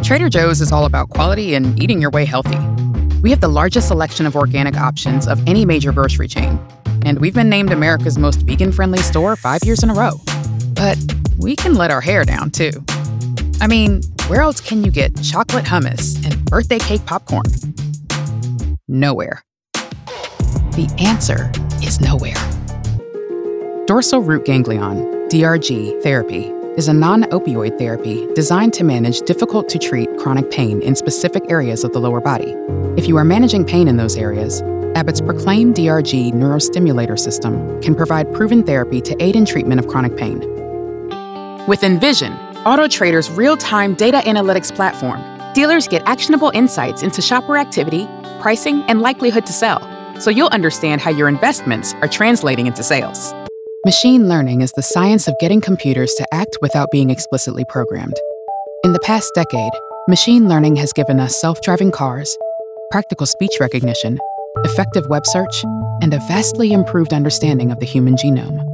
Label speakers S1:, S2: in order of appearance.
S1: Trader Joe's is all about quality and eating your way healthy. We have the largest selection of organic options of any major grocery chain, and we've been named America's most vegan-friendly store 5 years in a row. But we can let our hair down, too. I mean, where else can you get chocolate hummus and birthday cake popcorn? Nowhere. The answer is nowhere. Dorsal root ganglion, DRG, therapy is a non-opioid therapy designed to manage difficult-to-treat chronic pain in specific areas of the lower body. If you are managing pain in those areas, Abbott's Proclaim DRG neurostimulator system can provide proven therapy to aid in treatment of chronic pain. With Envision, AutoTrader's real-time data analytics platform, dealers get actionable insights into shopper activity, pricing, and likelihood to sell, so you'll understand how your investments are translating into sales. Machine learning is the science of getting computers to act without being explicitly programmed. In the past decade, machine learning has given us self-driving cars, practical speech recognition, effective web search, and a vastly improved understanding of the human genome.